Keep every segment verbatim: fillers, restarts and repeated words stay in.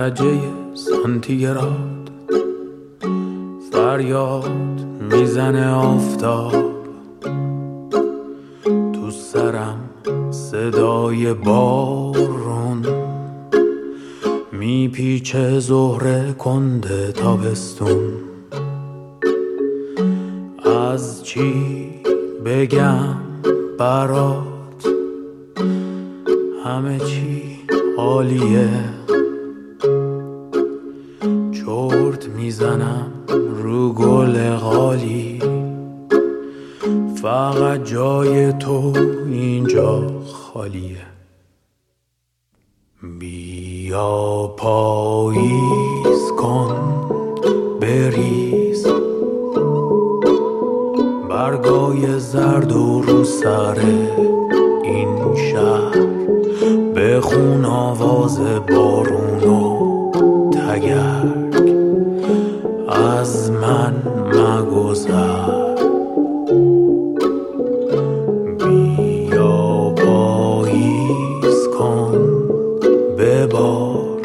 درجه سانتیگراد فریاد میزنه آفتاب، تو سرم صدای بارون میپیچه زهره کنده تابستون. از چی بگم برات، همه چی عالیه، چرت میزنم رو گل غالی، فقط جای تو اینجا خالیه. بیا پاییز کن بریز، برگای زرد و رو سر این شهر، بخون آواز بارون و تگرگ، از من مگذر. بیا پاییز کن ببار،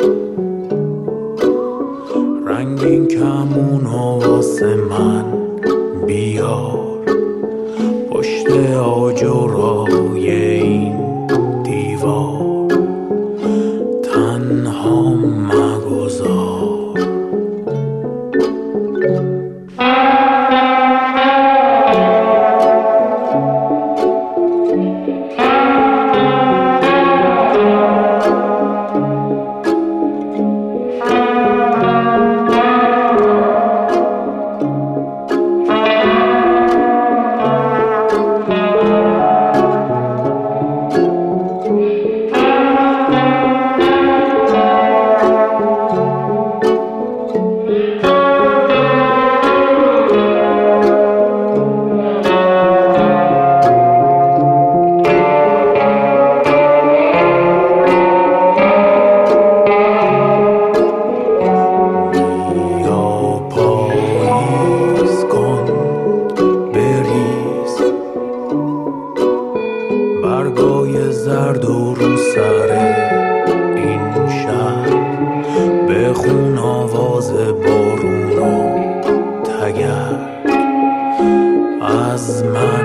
رنگین کمون و واسه من بیار، پشت آجرای این دیوار تنها مگذار. برگای زرد و رو سر این شهر، بخون آواز بارون و تگرگ، از من